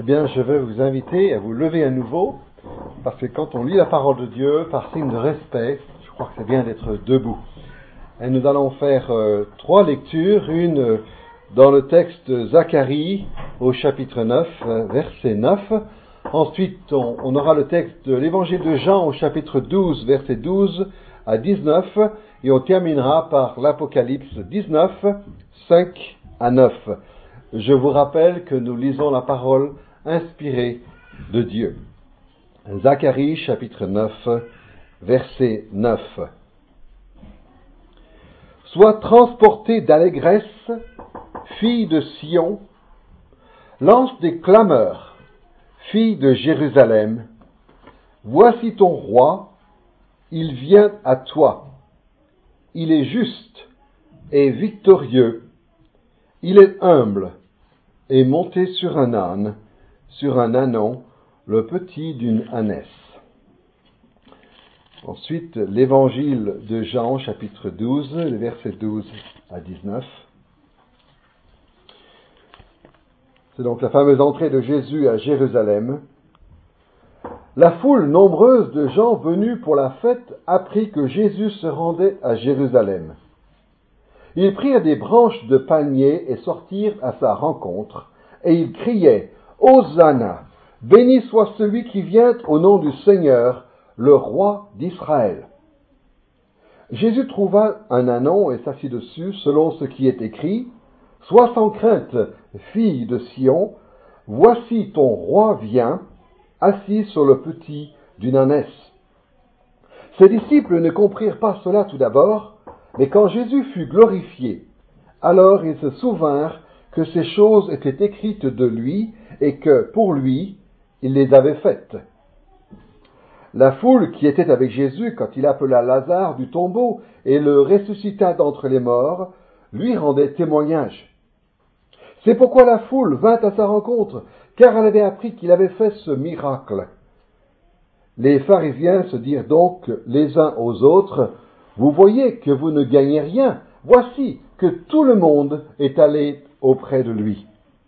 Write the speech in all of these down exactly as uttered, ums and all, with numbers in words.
bien, je vais vous inviter à vous lever à nouveau, parce que quand on lit la parole de Dieu, par signe de respect, je crois que c'est bien d'être debout. Et nous allons faire euh, trois lectures, une euh, dans le texte de Zacharie au chapitre neuf, euh, verset neuf. Ensuite, on, on aura le texte de l'évangile de Jean au chapitre douze, verset douze à dix-neuf, et on terminera par l'Apocalypse dix-neuf, cinq à neuf. Je vous rappelle que nous lisons la parole inspirée de Dieu. Zacharie, chapitre neuf, verset neuf. Sois transportée d'allégresse, fille de Sion, lance des clameurs, fille de Jérusalem. Voici ton roi, il vient à toi. Il est juste et victorieux. Il est humble et monté sur un âne, sur un ânon, le petit d'une ânesse. Ensuite, l'évangile de Jean, chapitre douze, les versets douze à dix-neuf. C'est donc la fameuse entrée de Jésus à Jérusalem. La foule nombreuse de gens venus pour la fête apprit que Jésus se rendait à Jérusalem. Ils prirent des branches de palmier et sortirent à sa rencontre, et ils criaient « Hosanna ! Béni soit celui qui vient au nom du Seigneur, le roi d'Israël !» Jésus trouva un ânon et s'assit dessus, selon ce qui est écrit « Sois sans crainte, fille de Sion, voici ton roi vient, assis sur le petit d'une ânesse. » Ses disciples ne comprirent pas cela tout d'abord, mais quand Jésus fut glorifié, alors ils se souvinrent que ces choses étaient écrites de lui et que, pour lui, il les avait faites. La foule qui était avec Jésus quand il appela Lazare du tombeau et le ressuscita d'entre les morts, lui rendait témoignage. C'est pourquoi la foule vint à sa rencontre, car elle avait appris qu'il avait fait ce miracle. Les pharisiens se dirent donc les uns aux autres, « Vous voyez que vous ne gagnez rien, voici que tout le monde est allé auprès de lui. »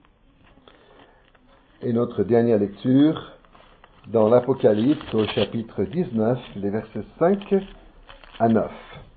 Et notre dernière lecture, dans l'Apocalypse au chapitre dix-neuf, les versets cinq à neuf.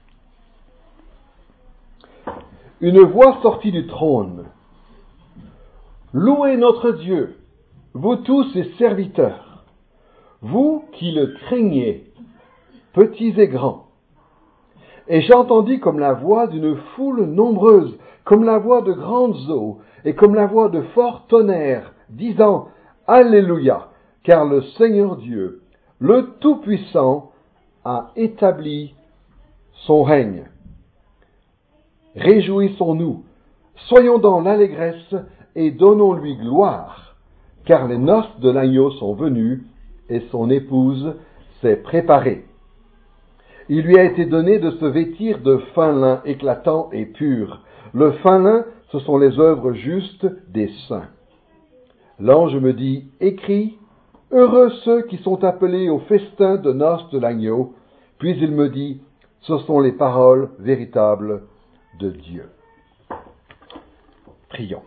Une voix sortit du trône. « Louez notre Dieu, vous tous ses serviteurs, vous qui le craignez, petits et grands. » Et j'entendis comme la voix d'une foule nombreuse, comme la voix de grandes eaux, et comme la voix de forts tonnerres, disant « Alléluia, car le Seigneur Dieu, le Tout-Puissant, a établi son règne. Réjouissons-nous, soyons dans l'allégresse et donnons-lui gloire, car les noces de l'agneau sont venues et son épouse s'est préparée. Il lui a été donné de se vêtir de fin lin éclatant et pur. Le fin lin, ce sont les œuvres justes des saints. L'ange me dit, écris, heureux ceux qui sont appelés au festin de noces de l'agneau. Puis il me dit, ce sont les paroles véritables de Dieu. Prions.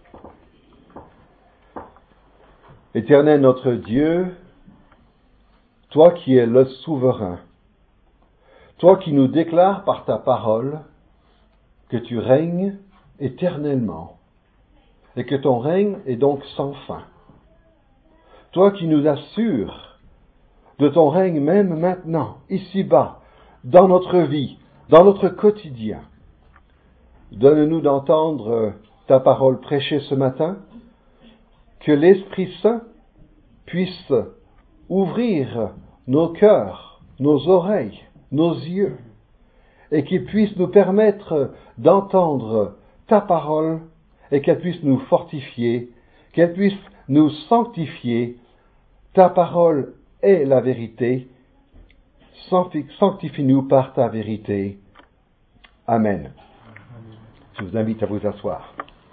Éternel notre Dieu, toi qui es le souverain, toi qui nous déclares par ta parole que tu règnes éternellement et que ton règne est donc sans fin. Toi qui nous assures de ton règne même maintenant, ici-bas, dans notre vie, dans notre quotidien. Donne-nous d'entendre ta parole prêchée ce matin, que l'Esprit Saint puisse ouvrir nos cœurs, nos oreilles, nos yeux, et qu'il puisse nous permettre d'entendre ta parole et qu'elle puisse nous fortifier, qu'elle puisse nous sanctifier. Ta parole est la vérité. Sanctifie-nous par ta vérité. Amen. Je vous invite à vous asseoir.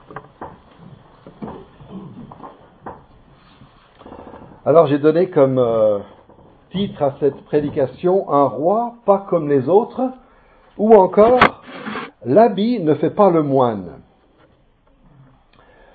Alors j'ai donné comme euh, titre à cette prédication « Un roi pas comme les autres » ou encore « L'habit ne fait pas le moine ».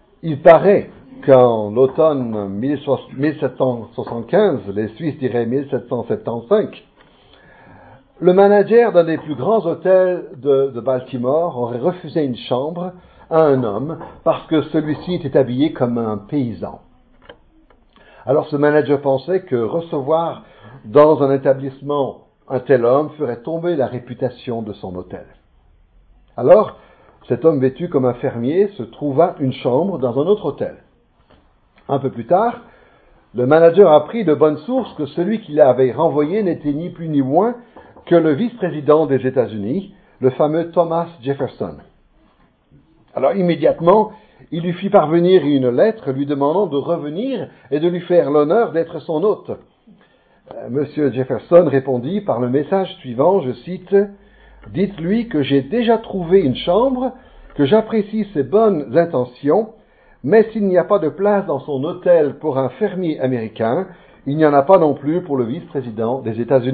Il paraît Donc en l'automne mille sept cent soixante-quinze, les Suisses diraient mille sept cent soixante-quinze, le manager d'un des plus grands hôtels de, de Baltimore aurait refusé une chambre à un homme parce que celui-ci était habillé comme un paysan. Alors ce manager pensait que recevoir dans un établissement un tel homme ferait tomber la réputation de son hôtel. Alors, cet homme vêtu comme un fermier se trouva une chambre dans un autre hôtel. Un peu plus tard, le manager apprit de bonne source que celui qui l'avait renvoyé n'était ni plus ni moins que le vice-président des États-Unis, le fameux Thomas Jefferson. Alors immédiatement, il lui fit parvenir une lettre lui demandant de revenir et de lui faire l'honneur d'être son hôte. Euh, Monsieur Jefferson répondit par le message suivant, je cite, « Dites-lui que j'ai déjà trouvé une chambre, que j'apprécie ses bonnes intentions, mais s'il n'y a pas de place dans son hôtel pour un fermier américain, il n'y en a pas non plus pour le vice-président des États-Unis. »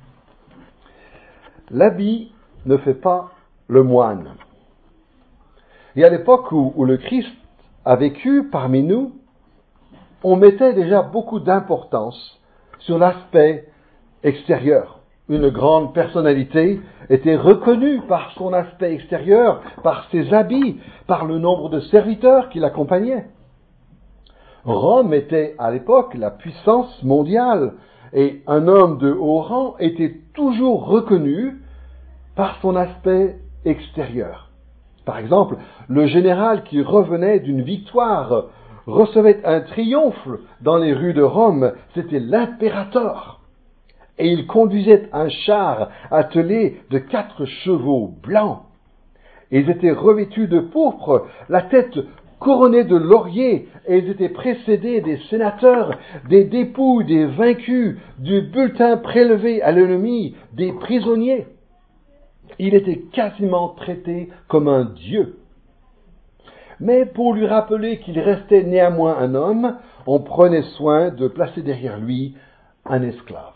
L'habit ne fait pas le moine. Et à l'époque où, où le Christ a vécu parmi nous, on mettait déjà beaucoup d'importance sur l'aspect extérieur. Une grande personnalité était reconnue par son aspect extérieur, par ses habits, par le nombre de serviteurs qui l'accompagnaient. Rome était à l'époque la puissance mondiale et un homme de haut rang était toujours reconnu par son aspect extérieur. Par exemple, le général qui revenait d'une victoire recevait un triomphe dans les rues de Rome, c'était l'impérator. Et il conduisait un char attelé de quatre chevaux blancs. Ils étaient revêtus de pourpre, la tête couronnée de laurier, et ils étaient précédés des sénateurs, des dépouilles, des vaincus, du bulletin prélevé à l'ennemi, des prisonniers. Il était quasiment traité comme un dieu. Mais pour lui rappeler qu'il restait néanmoins un homme, on prenait soin de placer derrière lui un esclave.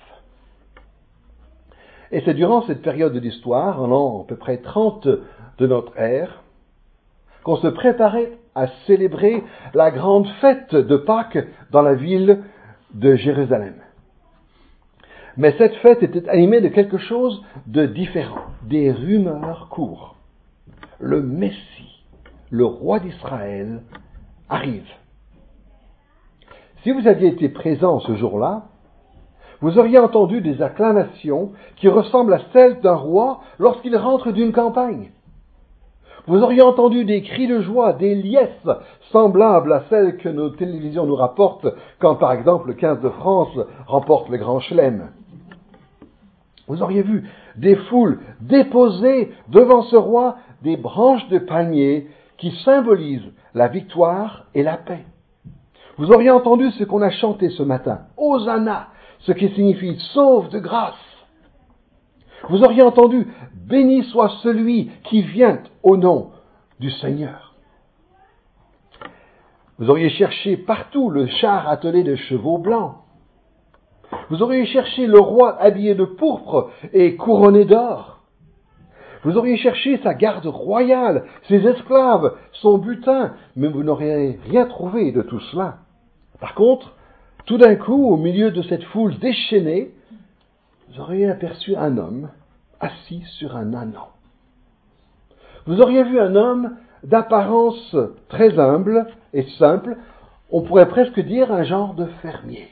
Et c'est durant cette période de l'histoire, en l'an à peu près trente de notre ère, qu'on se préparait à célébrer la grande fête de Pâques dans la ville de Jérusalem. Mais cette fête était animée de quelque chose de différent. Des rumeurs courent. Le Messie, le roi d'Israël, arrive. Si vous aviez été présent ce jour-là, vous auriez entendu des acclamations qui ressemblent à celles d'un roi lorsqu'il rentre d'une campagne. Vous auriez entendu des cris de joie, des liesses semblables à celles que nos télévisions nous rapportent quand, par exemple, le quinze de France remporte le Grand Chelem. Vous auriez vu des foules déposer devant ce roi des branches de palmier qui symbolisent la victoire et la paix. Vous auriez entendu ce qu'on a chanté ce matin, Hosanna, ce qui signifie sauve de grâce. Vous auriez entendu béni soit celui qui vient au nom du Seigneur. Vous auriez cherché partout le char attelé de chevaux blancs. Vous auriez cherché le roi habillé de pourpre et couronné d'or. Vous auriez cherché sa garde royale, ses esclaves, son butin, mais vous n'auriez rien trouvé de tout cela. Par contre, tout d'un coup, au milieu de cette foule déchaînée, vous auriez aperçu un homme assis sur un ânon. Vous auriez vu un homme d'apparence très humble et simple, on pourrait presque dire un genre de fermier.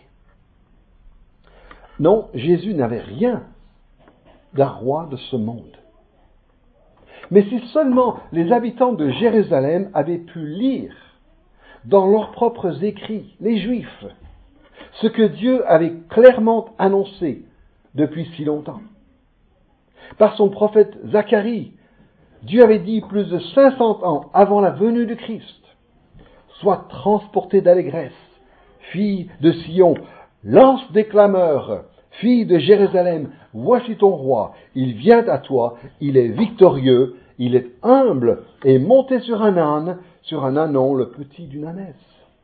Non, Jésus n'avait rien d'un roi de ce monde. Mais si seulement les habitants de Jérusalem avaient pu lire dans leurs propres écrits, les Juifs, ce que Dieu avait clairement annoncé depuis si longtemps. Par son prophète Zacharie, Dieu avait dit plus de cinq cents ans avant la venue du Christ, « Sois transportée d'allégresse, fille de Sion, lance des clameurs, fille de Jérusalem, voici ton roi, il vient à toi, il est victorieux, il est humble et monté sur un âne, sur un ânon, le petit d'une ânesse. »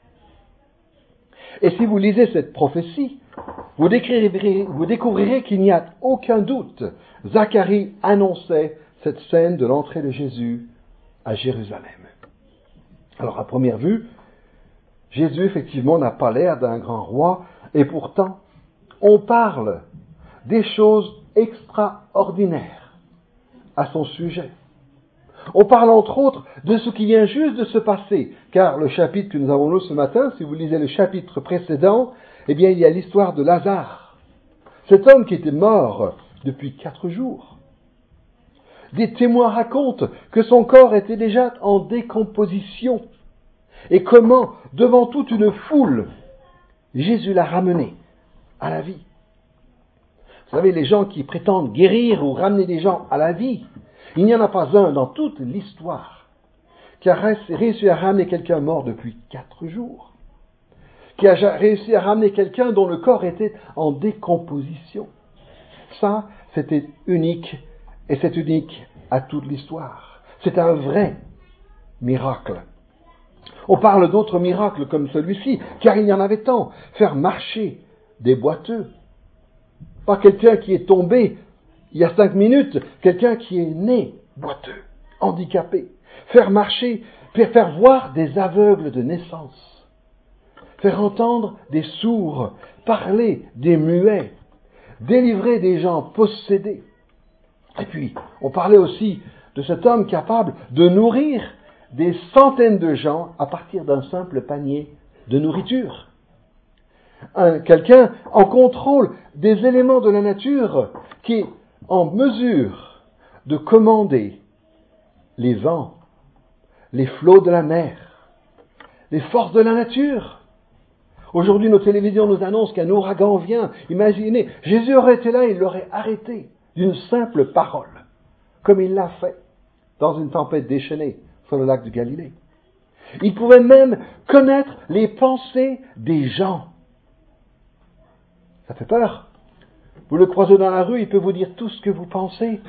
Et si vous lisez cette prophétie, vous découvrirez, vous découvrirez qu'il n'y a aucun doute. Zacharie annonçait cette scène de l'entrée de Jésus à Jérusalem. Alors, à première vue, Jésus, effectivement, n'a pas l'air d'un grand roi, et pourtant, on parle des choses extraordinaires à son sujet. On parle entre autres de ce qui vient juste de se passer, car le chapitre que nous avons lu ce matin, si vous lisez le chapitre précédent, eh bien, il y a l'histoire de Lazare, cet homme qui était mort depuis quatre jours. Des témoins racontent que son corps était déjà en décomposition, et comment, devant toute une foule, Jésus l'a ramené à la vie. Vous savez, les gens qui prétendent guérir ou ramener des gens à la vie, il n'y en a pas un dans toute l'histoire qui a réussi à ramener quelqu'un mort depuis quatre jours, qui a réussi à ramener quelqu'un dont le corps était en décomposition. Ça, c'était unique, et c'est unique à toute l'histoire. C'est un vrai miracle. On parle d'autres miracles comme celui-ci, car il y en avait tant. Faire marcher des boiteux. Pas quelqu'un qui est tombé il y a cinq minutes, quelqu'un qui est né boiteux, handicapé. Faire marcher, faire voir des aveugles de naissance. Faire entendre des sourds, parler des muets, délivrer des gens possédés. Et puis, on parlait aussi de cet homme capable de nourrir des centaines de gens à partir d'un simple panier de nourriture. Un, quelqu'un en contrôle des éléments de la nature qui est en mesure de commander les vents, les flots de la mer, les forces de la nature. Aujourd'hui, nos télévisions nous annoncent qu'un ouragan vient. Imaginez, Jésus aurait été là, il l'aurait arrêté d'une simple parole, comme il l'a fait dans une tempête déchaînée sur le lac de Galilée. Il pouvait même connaître les pensées des gens. Ça fait peur. Vous le croisez dans la rue, il peut vous dire tout ce que vous pensez.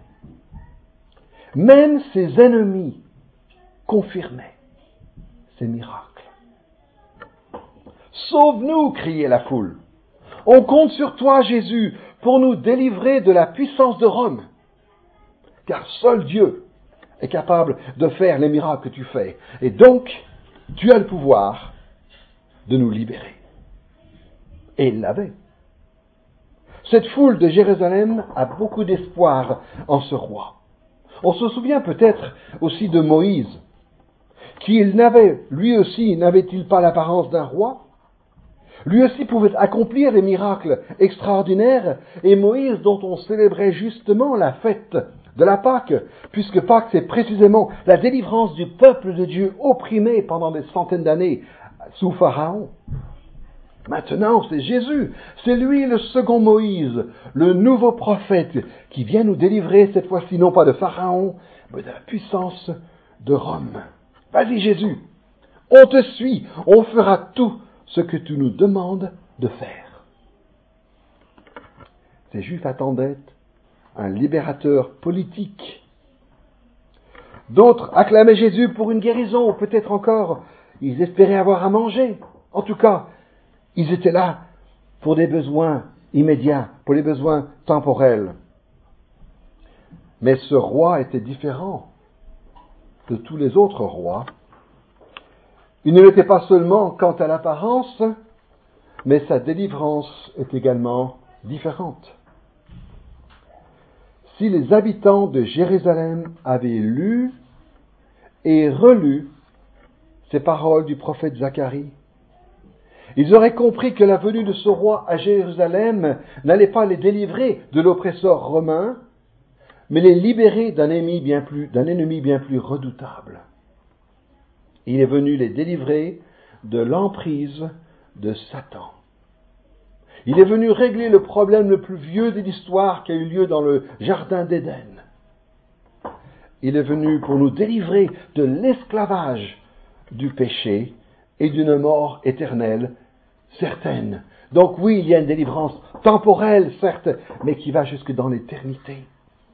Même ses ennemis confirmaient ces miracles. Sauve-nous, criait la foule. On compte sur toi, Jésus, pour nous délivrer de la puissance de Rome. Car seul Dieu est capable de faire les miracles que tu fais. Et donc, tu as le pouvoir de nous libérer. Et il l'avait. Cette foule de Jérusalem a beaucoup d'espoir en ce roi. On se souvient peut-être aussi de Moïse, qui n'avait, lui aussi, n'avait-il pas l'apparence d'un roi? Lui aussi pouvait accomplir des miracles extraordinaires, et Moïse, dont on célébrait justement la fête de la Pâque, puisque Pâque c'est précisément la délivrance du peuple de Dieu opprimé pendant des centaines d'années sous Pharaon. Maintenant, c'est Jésus, c'est lui le second Moïse, le nouveau prophète, qui vient nous délivrer cette fois-ci non pas de Pharaon, mais de la puissance de Rome. Vas-y Jésus, on te suit, on fera tout ce que tu nous demandes de faire. Ces Juifs attendaient un libérateur politique. D'autres acclamaient Jésus pour une guérison, ou peut-être encore, ils espéraient avoir à manger. En tout cas, ils étaient là pour des besoins immédiats, pour les besoins temporels. Mais ce roi était différent de tous les autres rois. Il ne l'était pas seulement quant à l'apparence, mais sa délivrance est également différente. Si les habitants de Jérusalem avaient lu et relu ces paroles du prophète Zacharie, ils auraient compris que la venue de ce roi à Jérusalem n'allait pas les délivrer de l'oppresseur romain, mais les libérer d'un ennemi bien plus, d'un ennemi bien plus redoutable. Il est venu les délivrer de l'emprise de Satan. Il est venu régler le problème le plus vieux de l'histoire qui a eu lieu dans le jardin d'Éden. Il est venu pour nous délivrer de l'esclavage du péché et d'une mort éternelle certaine. Donc oui, il y a une délivrance temporelle, certes, mais qui va jusque dans l'éternité.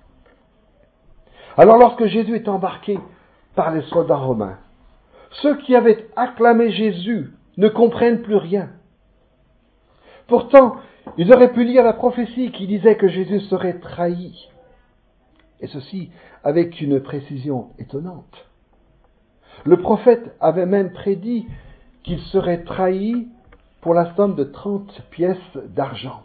Alors lorsque Jésus est embarqué par les soldats romains, ceux qui avaient acclamé Jésus ne comprennent plus rien. Pourtant, ils auraient pu lire la prophétie qui disait que Jésus serait trahi. Et ceci avec une précision étonnante. Le prophète avait même prédit qu'il serait trahi pour la somme de trente pièces d'argent.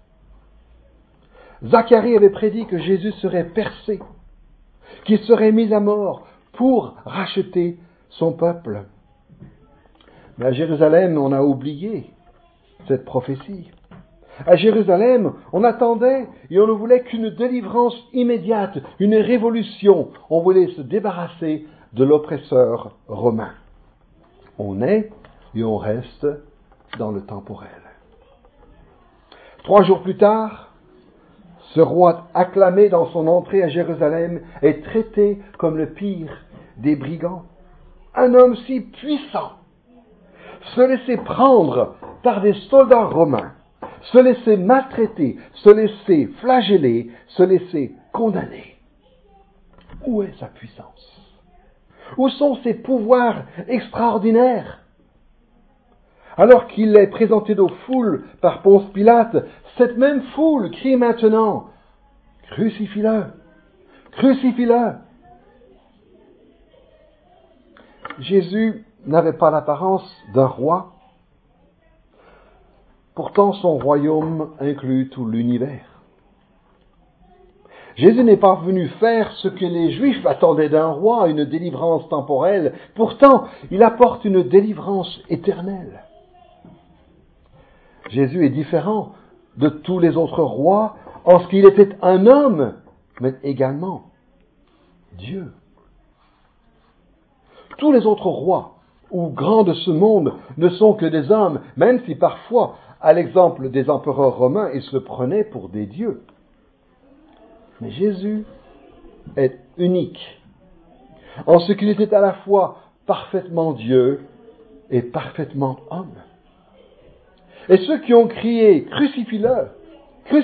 Zacharie avait prédit que Jésus serait percé, qu'il serait mis à mort pour racheter son peuple. Mais à Jérusalem, on a oublié cette prophétie. À Jérusalem, on attendait et on ne voulait qu'une délivrance immédiate, une révolution. On voulait se débarrasser de l'oppresseur romain. On est et on reste dans le temporel. Trois jours plus tard, ce roi acclamé dans son entrée à Jérusalem est traité comme le pire des brigands. Un homme si puissant, se laisser prendre par des soldats romains, se laisser maltraiter, se laisser flageller, se laisser condamner. Où est sa puissance? Où sont ses pouvoirs extraordinaires? Alors qu'il est présenté aux foules par Ponce Pilate, cette même foule crie maintenant « Crucifie-le! Crucifie-le » Jésus n'avait pas l'apparence d'un roi. Pourtant, son royaume inclut tout l'univers. Jésus n'est pas venu faire ce que les Juifs attendaient d'un roi, une délivrance temporelle. Pourtant, il apporte une délivrance éternelle. Jésus est différent de tous les autres rois en ce qu'il était un homme, mais également Dieu. Tous les autres rois ou grands de ce monde ne sont que des hommes, même si parfois, à l'exemple des empereurs romains, ils se prenaient pour des dieux. Mais Jésus est unique, en ce qu'il était à la fois parfaitement Dieu et parfaitement homme. Et ceux qui ont crié « Crucifie-le ! Crucifie-le !»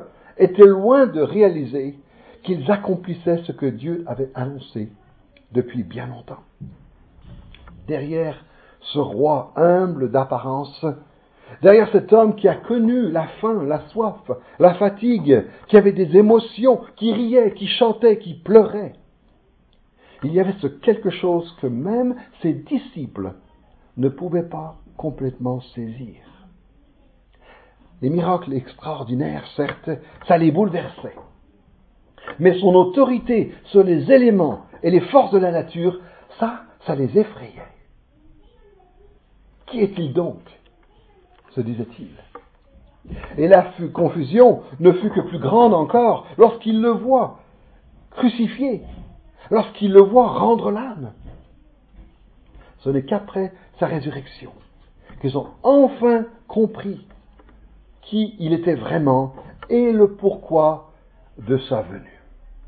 étaient loin de réaliser qu'ils accomplissaient ce que Dieu avait annoncé depuis bien longtemps. Derrière ce roi humble d'apparence, derrière cet homme qui a connu la faim, la soif, la fatigue, qui avait des émotions, qui riait, qui chantait, qui pleurait, il y avait ce quelque chose que même ses disciples ne pouvaient pas complètement saisir. Les miracles extraordinaires, certes, ça les bouleversait. Mais son autorité sur les éléments et les forces de la nature, ça, ça les effrayait. Qui est-il donc ? Se disait-il. Et la confusion ne fut que plus grande encore lorsqu'il le voit crucifié, lorsqu'il le voit rendre l'âme. Ce n'est qu'après sa résurrection qu'ils ont enfin compris qui il était vraiment et le pourquoi de sa venue.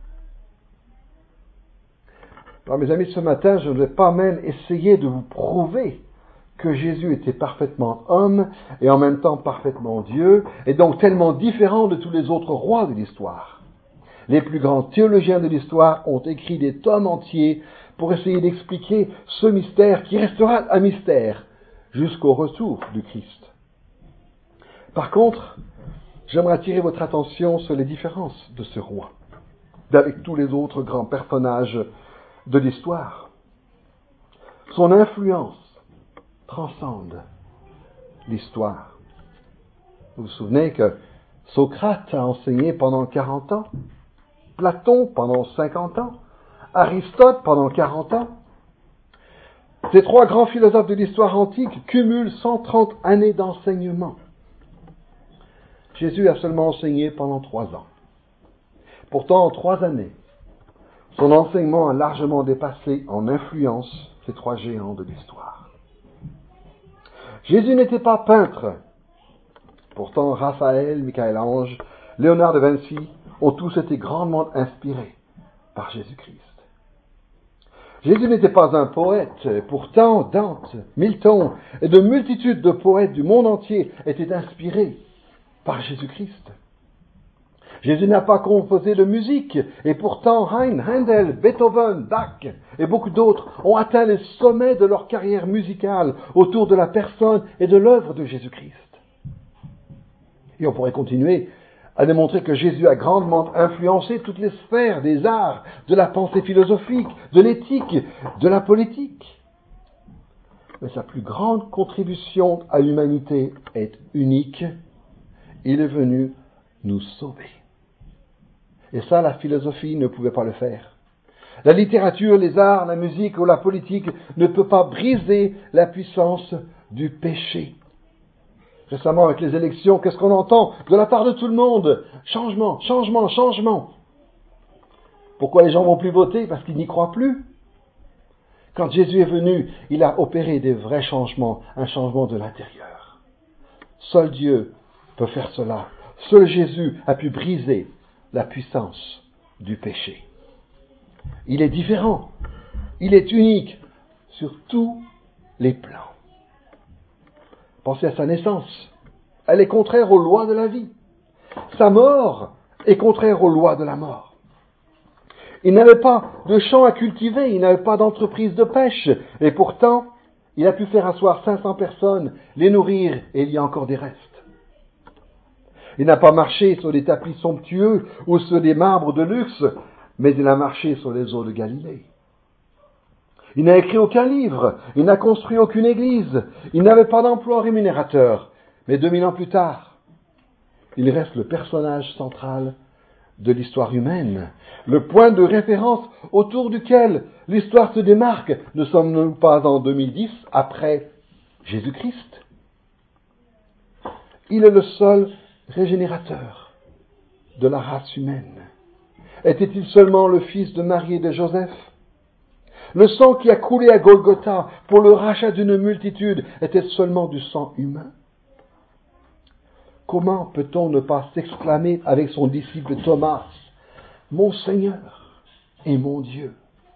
Alors mes amis, ce matin, je ne vais pas même essayer de vous prouver que Jésus était parfaitement homme et en même temps parfaitement Dieu, et donc tellement différent de tous les autres rois de l'histoire. Les plus grands théologiens de l'histoire ont écrit des tomes entiers pour essayer d'expliquer ce mystère qui restera un mystère jusqu'au retour du Christ. Par contre, j'aimerais attirer votre attention sur les différences de ce roi, d'avec tous les autres grands personnages de l'histoire. Son influence transcende l'histoire. Vous vous souvenez que Socrate a enseigné pendant quarante ans, Platon pendant cinquante ans, Aristote pendant quarante ans. Ces trois grands philosophes de l'histoire antique cumulent cent trente années d'enseignement. Jésus a seulement enseigné pendant trois ans. Pourtant, en trois années, son enseignement a largement dépassé en influence ces trois géants de l'histoire. Jésus n'était pas peintre. Pourtant, Raphaël, Michel-Ange, Léonard de Vinci ont tous été grandement inspirés par Jésus-Christ. Jésus n'était pas un poète. Pourtant, Dante, Milton et de multitudes de poètes du monde entier étaient inspirés par Jésus-Christ. Jésus n'a pas composé de musique, et pourtant Haydn, Handel, Beethoven, Bach et beaucoup d'autres ont atteint les sommets de leur carrière musicale autour de la personne et de l'œuvre de Jésus-Christ. Et on pourrait continuer à démontrer que Jésus a grandement influencé toutes les sphères des arts, de la pensée philosophique, de l'éthique, de la politique. mais sa plus grande contribution à l'humanité est unique. Il est venu nous sauver. Et ça, la philosophie ne pouvait pas le faire. La littérature, les arts, la musique ou la politique ne peut pas briser la puissance du péché. Récemment, avec les élections, qu'est-ce qu'on entend de la part de tout le monde? Changement, changement, changement. Pourquoi les gens vont plus voter? Parce qu'ils n'y croient plus. Quand Jésus est venu, il a opéré des vrais changements, un changement de l'intérieur. Seul Dieu peut faire cela. Seul Jésus a pu briser la puissance du péché. Il est différent. Il est unique sur tous les plans. Pensez à sa naissance. Elle est contraire aux lois de la vie. Sa mort est contraire aux lois de la mort. Il n'avait pas de champ à cultiver, il n'avait pas d'entreprise de pêche, et pourtant, il a pu faire asseoir cinq cents personnes, les nourrir, et il y a encore des restes. Il n'a pas marché sur des tapis somptueux ou sur des marbres de luxe, mais il a marché sur les eaux de Galilée. Il n'a écrit aucun livre, il n'a construit aucune église, il n'avait pas d'emploi rémunérateur, mais deux mille ans plus tard, il reste le personnage central de l'histoire humaine, le point de référence autour duquel l'histoire se démarque. Ne sommes-nous pas en deux mille dix, après Jésus-Christ? Il est le seul régénérateur de la race humaine. Était-il seulement le fils de Marie et de Joseph? Le sang qui a coulé à Golgotha pour le rachat d'une multitude était seulement du sang humain? Comment peut-on ne pas s'exclamer avec son disciple Thomas, « Mon Seigneur et mon Dieu » ?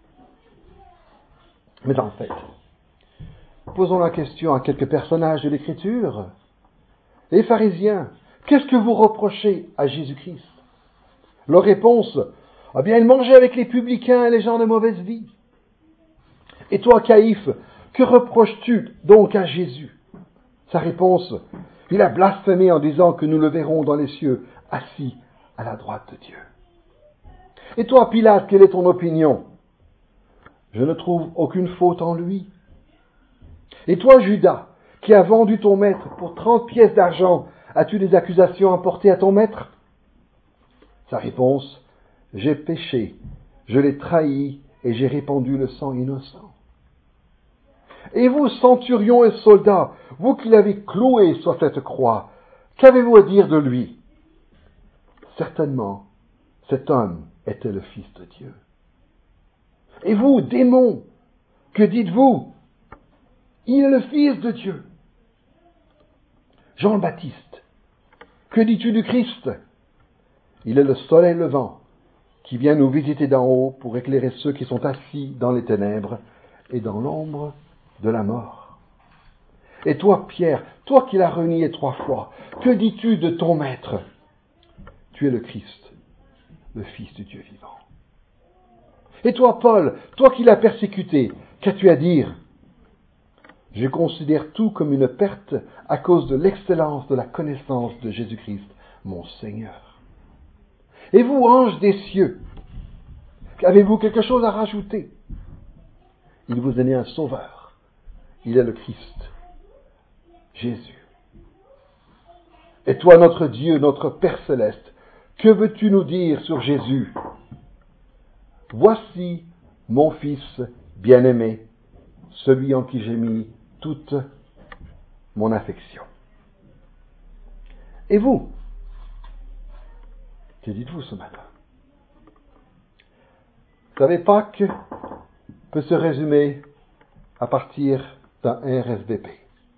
Mais en fait, posons la question à quelques personnages de l'Écriture. Les pharisiens, qu'est-ce que vous reprochez à Jésus-Christ? Leur réponse, « Eh bien, il mangeait avec les publicains et les gens de mauvaise vie. » Et toi, Caïphe, que reproches-tu donc à Jésus? Sa réponse, il a blasphémé en disant que nous le verrons dans les cieux, assis à la droite de Dieu. Et toi, Pilate, quelle est ton opinion? Je ne trouve aucune faute en lui. Et toi, Judas, qui as vendu ton maître pour trente pièces d'argent, as-tu des accusations à porter à ton maître? Sa réponse, j'ai péché, je l'ai trahi et j'ai répandu le sang innocent. Et vous, centurions et soldats, vous qui l'avez cloué sur cette croix, qu'avez-vous à dire de lui? Certainement, cet homme était le Fils de Dieu. Et vous, démons, que dites-vous? Il est le Fils de Dieu. Jean le Baptiste, que dis-tu du Christ? Il est le soleil levant qui vient nous visiter d'en haut pour éclairer ceux qui sont assis dans les ténèbres et dans l'ombre de la mort. Et toi, Pierre, toi qui l'as renié trois fois, que dis-tu de ton maître? Tu es le Christ, le Fils du Dieu vivant. Et toi, Paul, toi qui l'as persécuté, qu'as-tu à dire? Je considère tout comme une perte à cause de l'excellence de la connaissance de Jésus-Christ, mon Seigneur. Et vous, anges des cieux, avez-vous quelque chose à rajouter? Il vous est né un sauveur. Il est le Christ, Jésus. Et toi, notre Dieu, notre Père céleste, que veux-tu nous dire sur Jésus? Voici mon Fils bien-aimé, celui en qui j'ai mis toute mon affection. Et vous? Que dites-vous ce matin? Vous savez, Pâques peut se résumer à partir d'un R S V P.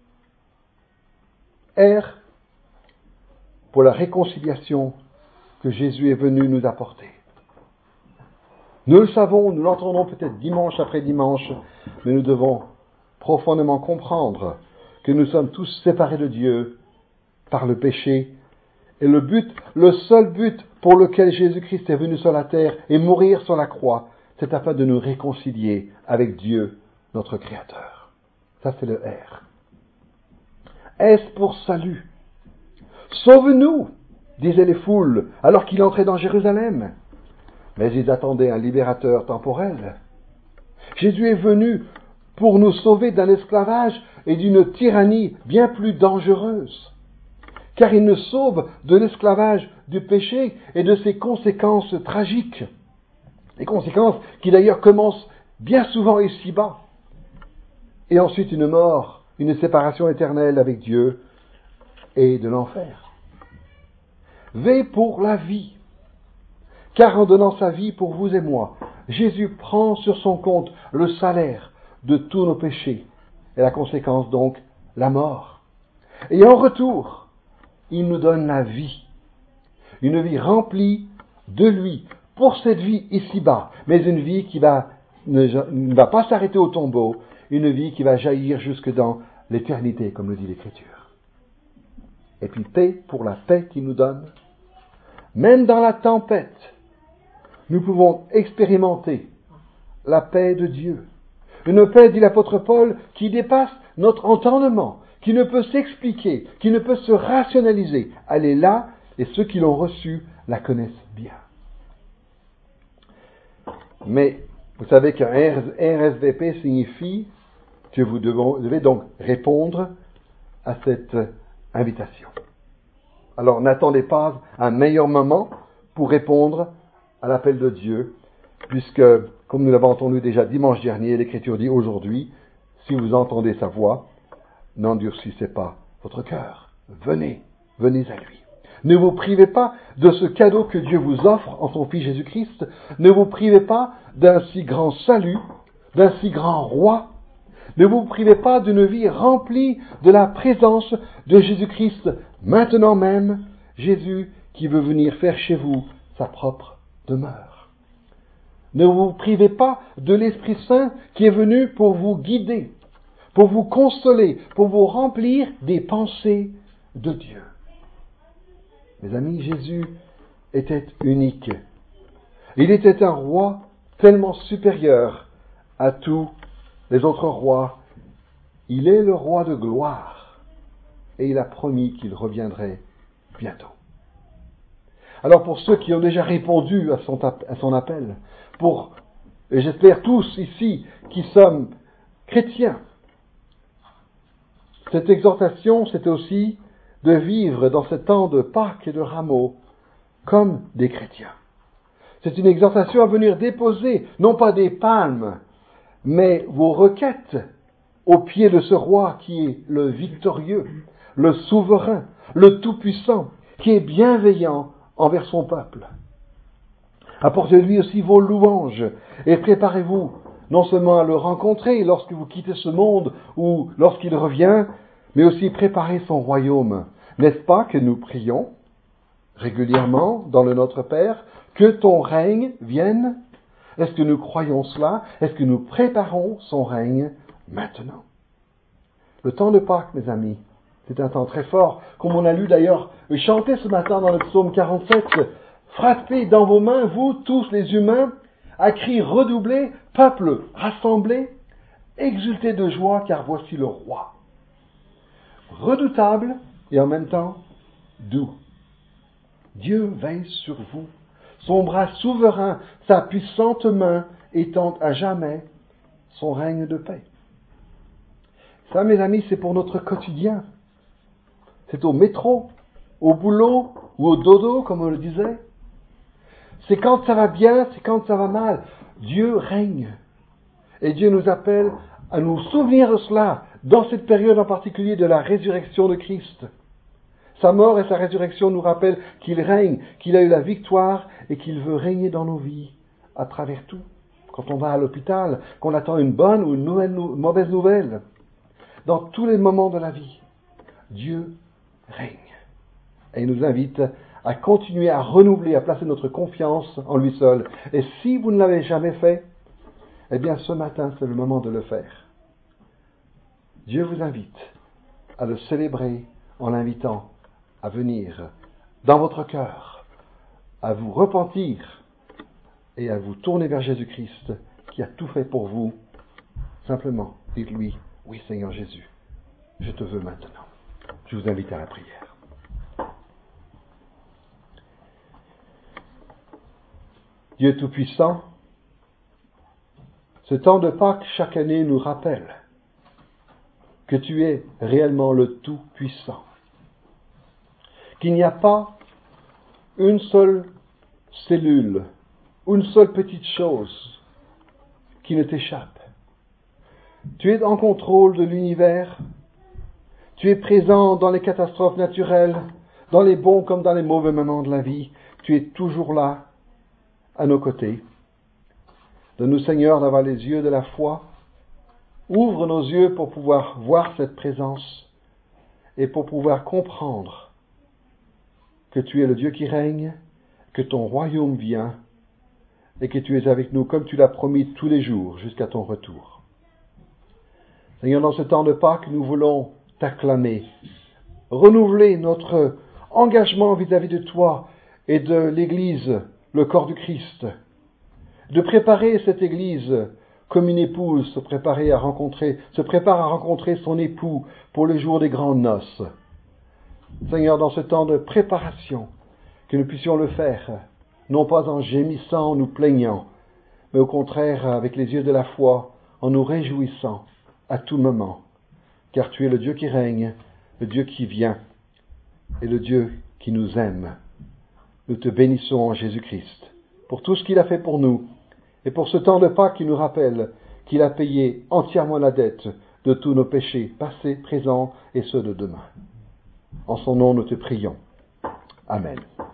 R pour la réconciliation que Jésus est venu nous apporter. Nous le savons, nous l'entendons peut-être dimanche après dimanche, mais nous devons profondément comprendre que nous sommes tous séparés de Dieu par le péché. Et le but, le seul but pour lequel Jésus-Christ est venu sur la terre et mourir sur la croix, c'est afin de nous réconcilier avec Dieu, notre Créateur. Ça, c'est le R. S pour salut. Sauve-nous, disaient les foules, alors qu'il entrait dans Jérusalem. Mais ils attendaient un libérateur temporel. Jésus est venu pour nous sauver d'un esclavage et d'une tyrannie bien plus dangereuse. Car il nous sauve de l'esclavage du péché et de ses conséquences tragiques. Les conséquences qui d'ailleurs commencent bien souvent ici-bas. Et ensuite une mort, une séparation éternelle avec Dieu et de l'enfer. V pour la vie. Car en donnant sa vie pour vous et moi, Jésus prend sur son compte le salaire de tous nos péchés. Et la conséquence donc, la mort. Et en retour, il nous donne la vie. Une vie remplie de lui, pour cette vie ici-bas, mais une vie qui va, ne, ne va pas s'arrêter au tombeau, une vie qui va jaillir jusque dans l'éternité, comme le dit l'Écriture. Et puis paix pour la paix qu'il nous donne. Même dans la tempête, nous pouvons expérimenter la paix de Dieu. Une paix, dit l'apôtre Paul, qui dépasse notre entendement, qui ne peut s'expliquer, qui ne peut se rationaliser. Elle est là, et ceux qui l'ont reçue la connaissent bien. Mais vous savez qu'un R S V P signifie que vous devez donc répondre à cette invitation. Alors n'attendez pas un meilleur moment pour répondre à l'appel de Dieu, puisque, comme nous l'avons entendu déjà dimanche dernier, l'Écriture dit aujourd'hui, si vous entendez sa voix, n'endurcissez pas votre cœur. Venez, venez à lui. Ne vous privez pas de ce cadeau que Dieu vous offre en son Fils Jésus-Christ. Ne vous privez pas d'un si grand salut, d'un si grand roi. Ne vous privez pas d'une vie remplie de la présence de Jésus-Christ maintenant même, Jésus qui veut venir faire chez vous sa propre demeure. Ne vous privez pas de l'Esprit Saint qui est venu pour vous guider, pour vous consoler, pour vous remplir des pensées de Dieu. Mes amis, Jésus était unique. Il était un roi tellement supérieur à tous les autres rois. Il est le roi de gloire et il a promis qu'il reviendrait bientôt. Alors pour ceux qui ont déjà répondu à son, à son appel, pour, et j'espère tous ici qui sommes chrétiens, cette exhortation, c'est aussi de vivre dans ce temps de Pâques et de Rameaux comme des chrétiens. C'est une exhortation à venir déposer, non pas des palmes, mais vos requêtes au pied de ce roi qui est le victorieux, le souverain, le tout-puissant, qui est bienveillant envers son peuple. Apportez-lui aussi vos louanges et préparez-vous non seulement à le rencontrer lorsque vous quittez ce monde ou lorsqu'il revient, mais aussi préparer son royaume. N'est-ce pas que nous prions régulièrement dans le Notre Père, que ton règne vienne? Est-ce que nous croyons cela? Est-ce que nous préparons son règne maintenant? Le temps de Pâques, mes amis, c'est un temps très fort, comme on a lu d'ailleurs chanter ce matin dans le psaume quarante-sept. Frappez dans vos mains, vous tous les humains, à cris redoublés, peuple rassemblé, exultez de joie, car voici le roi. Redoutable et en même temps doux. Dieu veille sur vous, son bras souverain, sa puissante main étend à jamais son règne de paix. Ça, mes amis, c'est pour notre quotidien. C'est au métro, au boulot ou au dodo, comme on le disait. C'est quand ça va bien, c'est quand ça va mal. Dieu règne. Et Dieu nous appelle à nous souvenir de cela, dans cette période en particulier de la résurrection de Christ. Sa mort et sa résurrection nous rappellent qu'il règne, qu'il a eu la victoire et qu'il veut régner dans nos vies à travers tout. Quand on va à l'hôpital, qu'on attend une bonne ou une nouvelle, mauvaise nouvelle, dans tous les moments de la vie, Dieu règne. Et il nous invite à continuer à renouveler, à placer notre confiance en lui seul. Et si vous ne l'avez jamais fait, eh bien ce matin, c'est le moment de le faire. Dieu vous invite à le célébrer en l'invitant à venir dans votre cœur, à vous repentir et à vous tourner vers Jésus-Christ qui a tout fait pour vous. Simplement, dites-lui, oui Seigneur Jésus, je te veux maintenant. Je vous invite à la prière. Dieu Tout-Puissant, Ce temps de Pâques chaque année nous rappelle que tu es réellement le Tout-Puissant, qu'il n'y a pas une seule cellule, une seule petite chose qui ne t'échappe. Tu es en contrôle de l'univers, tu es présent dans les catastrophes naturelles, dans les bons comme dans les mauvais moments de la vie, tu es toujours là, à nos côtés. Donne-nous, Seigneur, d'avoir les yeux de la foi. Ouvre nos yeux pour pouvoir voir cette présence et pour pouvoir comprendre que tu es le Dieu qui règne, que ton royaume vient et que tu es avec nous comme tu l'as promis tous les jours jusqu'à ton retour. Seigneur, dans ce temps de Pâques, nous voulons t'acclamer, renouveler notre engagement vis-à-vis de toi et de l'Église, le corps du Christ, de préparer cette Église comme une épouse se préparer à rencontrer, se prépare à rencontrer son époux pour le jour des grandes noces. Seigneur, dans ce temps de préparation, que nous puissions le faire, non pas en gémissant, en nous plaignant, mais au contraire avec les yeux de la foi, en nous réjouissant à tout moment, car tu es le Dieu qui règne, le Dieu qui vient, et le Dieu qui nous aime. Nous te bénissons en Jésus-Christ, pour tout ce qu'il a fait pour nous, et pour ce temps de Pâques qui nous rappelle qu'il a payé entièrement la dette de tous nos péchés, passés, présents et ceux de demain. En son nom, nous te prions. Amen.